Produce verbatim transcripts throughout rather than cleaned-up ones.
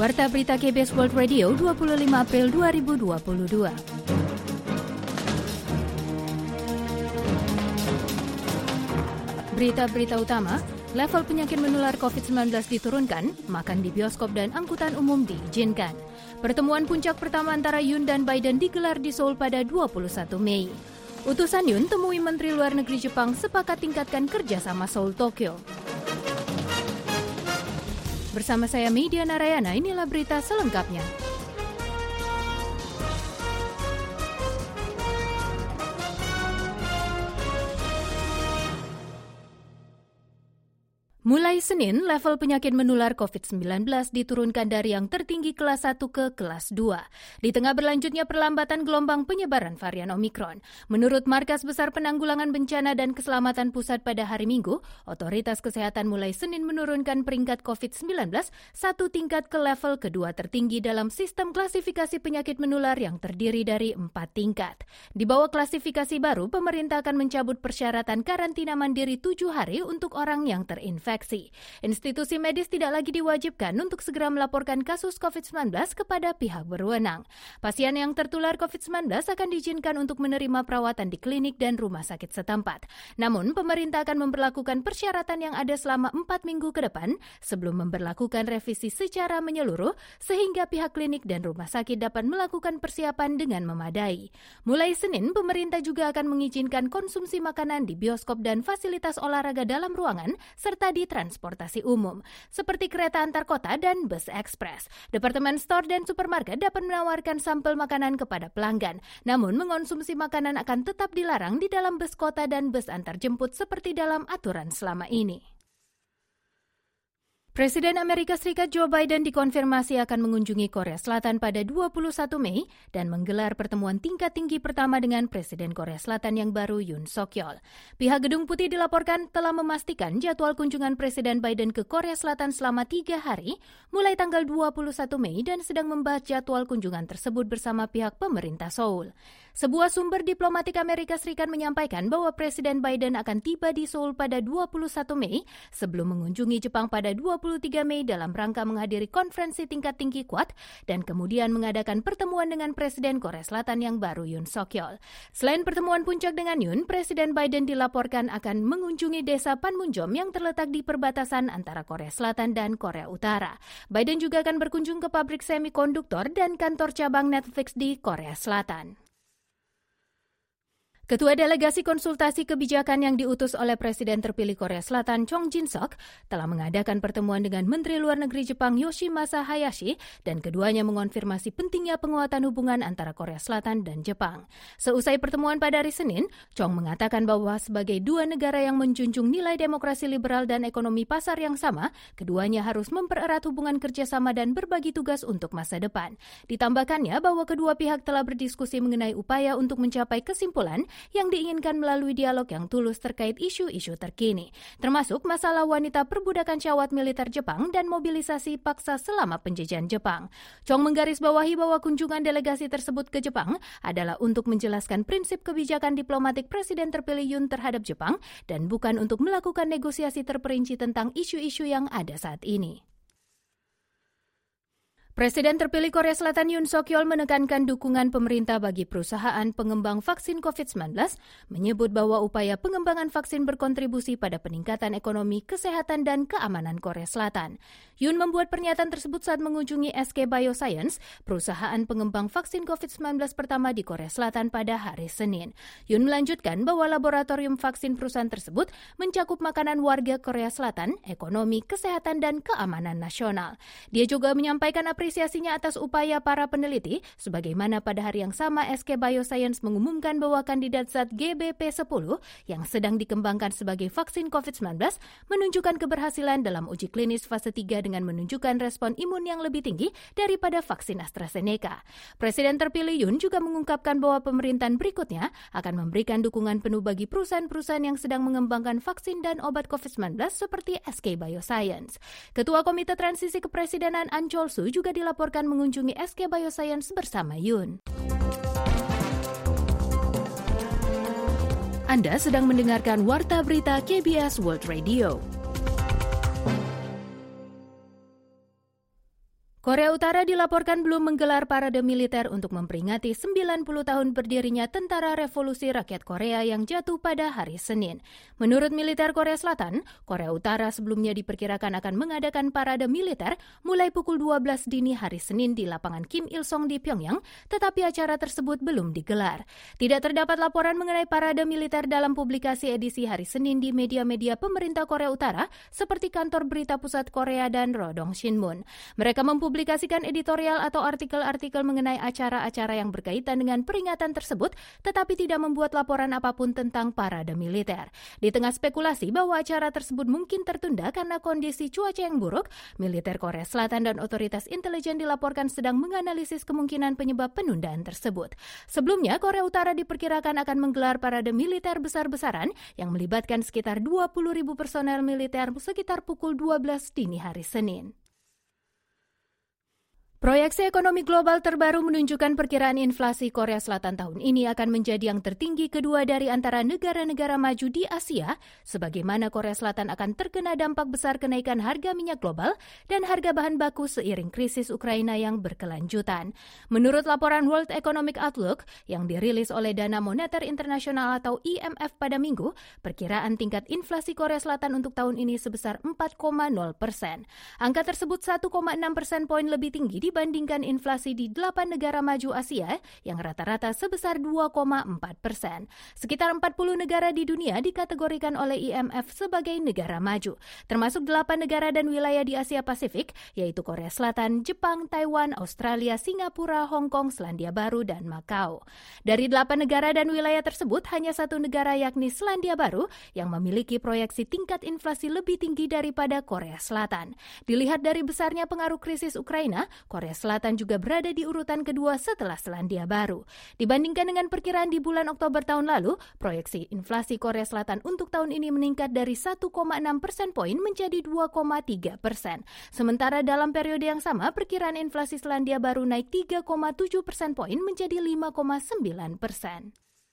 Warta Berita K B S World Radio dua puluh lima April dua ribu dua puluh dua. Berita-berita utama, level penyakit menular covid sembilan belas diturunkan, makan di bioskop dan angkutan umum diizinkan. Pertemuan puncak pertama antara Yoon dan Biden digelar di Seoul pada dua puluh satu Mei. Utusan Yoon temui Menteri Luar Negeri Jepang sepakat tingkatkan kerjasama Seoul-Tokyo. Bersama saya Media Narayana, inilah berita selengkapnya. Mulai Senin, level penyakit menular covid sembilan belas diturunkan dari yang tertinggi kelas satu ke kelas dua. Di tengah berlanjutnya perlambatan gelombang penyebaran varian Omikron. Menurut Markas Besar Penanggulangan Bencana dan Keselamatan Pusat pada hari Minggu, otoritas kesehatan mulai Senin menurunkan peringkat covid sembilan belas satu tingkat ke level kedua tertinggi dalam sistem klasifikasi penyakit menular yang terdiri dari empat tingkat. Di bawah klasifikasi baru, pemerintah akan mencabut persyaratan karantina mandiri tujuh hari untuk orang yang terinfeksi. Institusi medis tidak lagi diwajibkan untuk segera melaporkan kasus covid sembilan belas kepada pihak berwenang. Pasien yang tertular covid sembilan belas akan diizinkan untuk menerima perawatan di klinik dan rumah sakit setempat. Namun, pemerintah akan memperlakukan persyaratan yang ada selama empat minggu ke depan sebelum memperlakukan revisi secara menyeluruh sehingga pihak klinik dan rumah sakit dapat melakukan persiapan dengan memadai. Mulai Senin, pemerintah juga akan mengizinkan konsumsi makanan di bioskop dan fasilitas olahraga dalam ruangan serta di transportasi umum, seperti kereta antar kota dan bus ekspres. Departemen store dan supermarket dapat menawarkan sampel makanan kepada pelanggan, namun mengonsumsi makanan akan tetap dilarang di dalam bus kota dan bus antar jemput seperti dalam aturan selama ini. Presiden Amerika Serikat Joe Biden dikonfirmasi akan mengunjungi Korea Selatan pada dua puluh satu Mei dan menggelar pertemuan tingkat tinggi pertama dengan Presiden Korea Selatan yang baru Yoon Suk-yeol. Pihak Gedung Putih dilaporkan telah memastikan jadwal kunjungan Presiden Biden ke Korea Selatan selama tiga hari, mulai tanggal dua puluh satu Mei dan sedang membahas jadwal kunjungan tersebut bersama pihak pemerintah Seoul. Sebuah sumber diplomatik Amerika Serikat menyampaikan bahwa Presiden Biden akan tiba di Seoul pada dua puluh satu Mei sebelum mengunjungi Jepang pada dua puluh tiga Mei dalam rangka menghadiri konferensi tingkat tinggi Quad dan kemudian mengadakan pertemuan dengan Presiden Korea Selatan yang baru Yoon Suk-yeol. Selain pertemuan puncak dengan Yoon, Presiden Biden dilaporkan akan mengunjungi desa Panmunjom yang terletak di perbatasan antara Korea Selatan dan Korea Utara. Biden juga akan berkunjung ke pabrik semikonduktor dan kantor cabang Netflix di Korea Selatan. Ketua Delegasi Konsultasi Kebijakan yang diutus oleh Presiden terpilih Korea Selatan Chung Jin-sok telah mengadakan pertemuan dengan Menteri Luar Negeri Jepang Yoshimasa Hayashi dan keduanya mengonfirmasi pentingnya penguatan hubungan antara Korea Selatan dan Jepang. Seusai pertemuan pada hari Senin, Chung mengatakan bahwa sebagai dua negara yang menjunjung nilai demokrasi liberal dan ekonomi pasar yang sama, keduanya harus mempererat hubungan kerjasama dan berbagi tugas untuk masa depan. Ditambahkannya bahwa kedua pihak telah berdiskusi mengenai upaya untuk mencapai kesimpulan yang diinginkan melalui dialog yang tulus terkait isu-isu terkini, termasuk masalah wanita perbudakan syawat militer Jepang dan mobilisasi paksa selama penjajahan Jepang. Chung menggarisbawahi bahwa kunjungan delegasi tersebut ke Jepang adalah untuk menjelaskan prinsip kebijakan diplomatik Presiden terpilih Yoon terhadap Jepang dan bukan untuk melakukan negosiasi terperinci tentang isu-isu yang ada saat ini. Presiden terpilih Korea Selatan Yoon Suk-yeol menekankan dukungan pemerintah bagi perusahaan pengembang vaksin covid sembilan belas, menyebut bahwa upaya pengembangan vaksin berkontribusi pada peningkatan ekonomi, kesehatan, dan keamanan Korea Selatan. Yoon membuat pernyataan tersebut saat mengunjungi S K Bioscience, perusahaan pengembang vaksin covid sembilan belas pertama di Korea Selatan pada hari Senin. Yoon melanjutkan bahwa laboratorium vaksin perusahaan tersebut mencakup makanan warga Korea Selatan, ekonomi, kesehatan, dan keamanan nasional. Dia juga menyampaikan apresiasinya atas upaya para peneliti, sebagaimana pada hari yang sama S K Bioscience mengumumkan bahwa kandidat zat G B P sepuluh yang sedang dikembangkan sebagai vaksin covid sembilan belas menunjukkan keberhasilan dalam uji klinis fase tiga dengan menunjukkan respon imun yang lebih tinggi daripada vaksin AstraZeneca. Presiden terpilih Yoon juga mengungkapkan bahwa pemerintahan berikutnya akan memberikan dukungan penuh bagi perusahaan-perusahaan yang sedang mengembangkan vaksin dan obat covid sembilan belas seperti S K Bioscience. Ketua Komite Transisi Kepresidenan An Chol-soo juga dilaporkan mengunjungi S K Bioscience bersama Yoon. Anda sedang mendengarkan Warta Berita K B S World Radio. Korea Utara dilaporkan belum menggelar parade militer untuk memperingati sembilan puluh tahun berdirinya Tentara Revolusi Rakyat Korea yang jatuh pada hari Senin. Menurut militer Korea Selatan, Korea Utara sebelumnya diperkirakan akan mengadakan parade militer mulai pukul dua belas dini hari Senin di lapangan Kim Il-sung di Pyongyang, tetapi acara tersebut belum digelar. Tidak terdapat laporan mengenai parade militer dalam publikasi edisi hari Senin di media-media pemerintah Korea Utara seperti kantor berita pusat Korea dan Rodong Shinmun. Mereka mempublikasikan Publikasikan editorial atau artikel-artikel mengenai acara-acara yang berkaitan dengan peringatan tersebut, tetapi tidak membuat laporan apapun tentang parade militer. Di tengah spekulasi bahwa acara tersebut mungkin tertunda karena kondisi cuaca yang buruk, militer Korea Selatan dan otoritas intelijen dilaporkan sedang menganalisis kemungkinan penyebab penundaan tersebut. Sebelumnya, Korea Utara diperkirakan akan menggelar parade militer besar-besaran yang melibatkan sekitar dua puluh ribu personel militer sekitar pukul dua belas dini hari Senin. Proyeksi ekonomi global terbaru menunjukkan perkiraan inflasi Korea Selatan tahun ini akan menjadi yang tertinggi kedua dari antara negara-negara maju di Asia, sebagaimana Korea Selatan akan terkena dampak besar kenaikan harga minyak global dan harga bahan baku seiring krisis Ukraina yang berkelanjutan. Menurut laporan World Economic Outlook yang dirilis oleh Dana Moneter Internasional atau I M F pada Minggu, perkiraan tingkat inflasi Korea Selatan untuk tahun ini sebesar empat koma nol persen. Angka tersebut satu koma enam persen poin lebih tinggi di dibandingkan inflasi di delapan negara maju Asia yang rata-rata sebesar dua koma empat persen. Sekitar empat puluh negara di dunia dikategorikan oleh I M F sebagai negara maju, termasuk delapan negara dan wilayah di Asia Pasifik, yaitu Korea Selatan, Jepang, Taiwan, Australia, Singapura, Hong Kong, Selandia Baru, dan Macau. Dari delapan negara dan wilayah tersebut, hanya satu negara yakni Selandia Baru yang memiliki proyeksi tingkat inflasi lebih tinggi daripada Korea Selatan. Dilihat dari besarnya pengaruh krisis Ukraina, Korea Selatan juga berada di urutan kedua setelah Selandia Baru. Dibandingkan dengan perkiraan di bulan Oktober tahun lalu, proyeksi inflasi Korea Selatan untuk tahun ini meningkat dari satu koma enam persen poin menjadi dua koma tiga persen. Sementara dalam periode yang sama, perkiraan inflasi Selandia Baru naik tiga koma tujuh persen poin menjadi lima koma sembilan persen.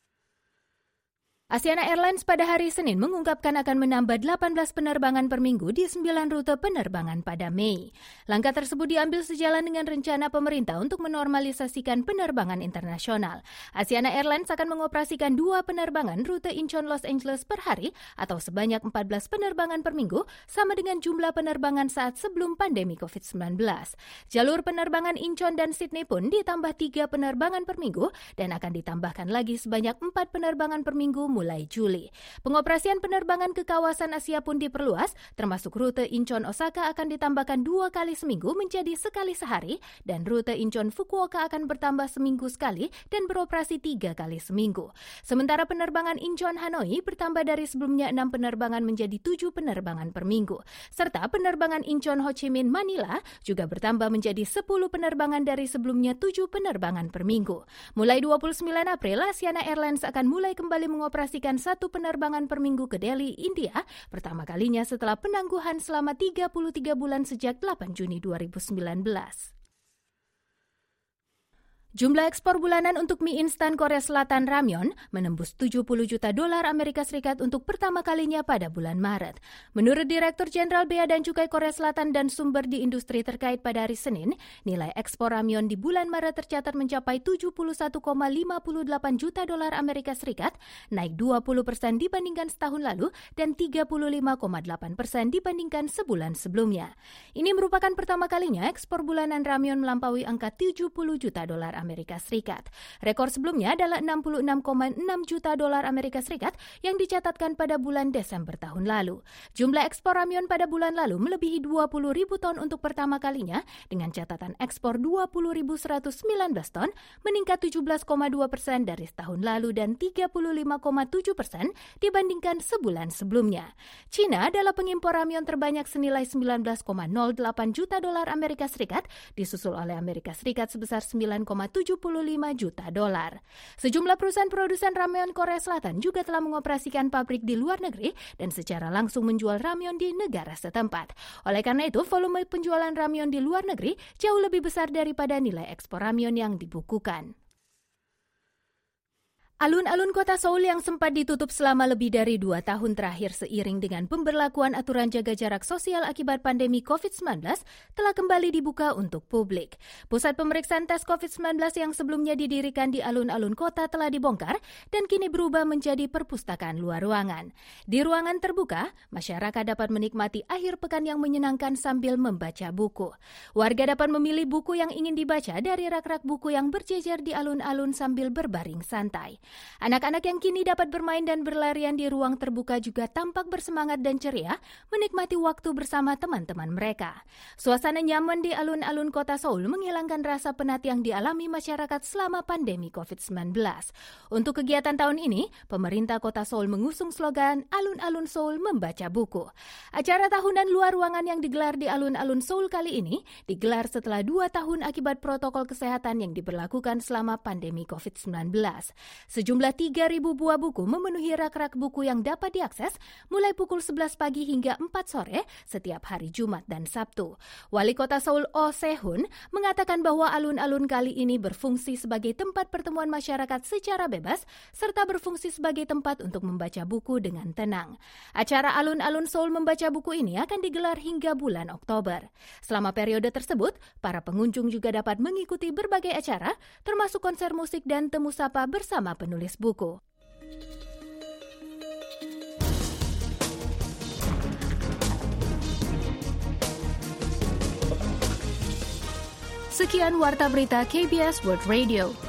Asiana Airlines pada hari Senin mengungkapkan akan menambah delapan belas penerbangan per minggu di sembilan rute penerbangan pada Mei. Langkah tersebut diambil sejalan dengan rencana pemerintah untuk menormalisasikan penerbangan internasional. Asiana Airlines akan mengoperasikan dua penerbangan rute Incheon Los Angeles per hari atau sebanyak empat belas penerbangan per minggu, sama dengan jumlah penerbangan saat sebelum pandemi covid sembilan belas. Jalur penerbangan Incheon dan Sydney pun ditambah tiga penerbangan per minggu dan akan ditambahkan lagi sebanyak empat penerbangan per minggu mulai Juli. Pengoperasian penerbangan ke kawasan Asia pun diperluas, termasuk rute Incheon Osaka akan ditambahkan dua kali seminggu menjadi sekali sehari, dan rute Incheon Fukuoka akan bertambah seminggu sekali dan beroperasi tiga kali seminggu. Sementara penerbangan Incheon Hanoi bertambah dari sebelumnya enam penerbangan menjadi tujuh penerbangan per minggu. Serta penerbangan Incheon Ho Chi Minh Manila juga bertambah menjadi sepuluh penerbangan dari sebelumnya tujuh penerbangan per minggu. Mulai dua puluh sembilan April, Asiana Airlines akan mulai kembali mengoperasikan satu penerbangan per minggu ke Delhi, India, pertama kalinya setelah penangguhan selama tiga puluh tiga bulan sejak delapan Juni dua ribu sembilan belas. Jumlah ekspor bulanan untuk mie instan Korea Selatan ramyeon menembus tujuh puluh juta dolar Amerika Serikat untuk pertama kalinya pada bulan Maret. Menurut Direktur Jenderal Bea dan Cukai Korea Selatan dan sumber di industri terkait pada hari Senin, nilai ekspor ramyeon di bulan Maret tercatat mencapai tujuh puluh satu koma lima delapan juta dolar Amerika Serikat, naik dua puluh persen dibandingkan setahun lalu dan tiga puluh lima koma delapan persen dibandingkan sebulan sebelumnya. Ini merupakan pertama kalinya ekspor bulanan ramyeon melampaui angka tujuh puluh juta dolar Amerika Serikat. Rekor sebelumnya adalah enam puluh enam koma enam juta dolar Amerika Serikat yang dicatatkan pada bulan Desember tahun lalu. Jumlah ekspor ramyeon pada bulan lalu melebihi dua puluh ribu ton untuk pertama kalinya dengan catatan ekspor dua puluh ribu seratus sembilan belas ton, meningkat tujuh belas koma dua persen dari tahun lalu dan tiga puluh lima koma tujuh persen dibandingkan sebulan sebelumnya. China adalah pengimpor ramyeon terbanyak senilai sembilan belas koma nol delapan juta dolar Amerika Serikat, disusul oleh Amerika Serikat sebesar sembilan koma tujuh puluh lima juta dolar. Sejumlah perusahaan produsen ramyeon Korea Selatan juga telah mengoperasikan pabrik di luar negeri dan secara langsung menjual ramyeon di negara setempat. Oleh karena itu, volume penjualan ramyeon di luar negeri jauh lebih besar daripada nilai ekspor ramyeon yang dibukukan. Alun-alun kota Seoul yang sempat ditutup selama lebih dari dua tahun terakhir seiring dengan pemberlakuan aturan jaga jarak sosial akibat pandemi covid sembilan belas telah kembali dibuka untuk publik. Pusat pemeriksaan tes covid sembilan belas yang sebelumnya didirikan di alun-alun kota telah dibongkar dan kini berubah menjadi perpustakaan luar ruangan. Di ruangan terbuka, masyarakat dapat menikmati akhir pekan yang menyenangkan sambil membaca buku. Warga dapat memilih buku yang ingin dibaca dari rak-rak buku yang berjejer di alun-alun sambil berbaring santai. Anak-anak yang kini dapat bermain dan berlarian di ruang terbuka juga tampak bersemangat dan ceria menikmati waktu bersama teman-teman mereka. Suasana nyaman di alun-alun kota Seoul menghilangkan rasa penat yang dialami masyarakat selama pandemi covid sembilan belas. Untuk kegiatan tahun ini, pemerintah kota Seoul mengusung slogan Alun-alun Seoul membaca buku. Acara tahunan luar ruangan yang digelar di alun-alun Seoul kali ini digelar setelah dua tahun akibat protokol kesehatan yang diberlakukan selama pandemi covid sembilan belas. Sejumlah tiga ribu buah buku memenuhi rak-rak buku yang dapat diakses mulai pukul sebelas pagi hingga empat sore setiap hari Jumat dan Sabtu. Wali Kota Seoul Oh Se-hun mengatakan bahwa alun-alun kali ini berfungsi sebagai tempat pertemuan masyarakat secara bebas serta berfungsi sebagai tempat untuk membaca buku dengan tenang. Acara alun-alun Seoul membaca buku ini akan digelar hingga bulan Oktober. Selama periode tersebut, para pengunjung juga dapat mengikuti berbagai acara termasuk konser musik dan temu sapa bersama penulis buku. Sekian Warta Berita K B S World Radio.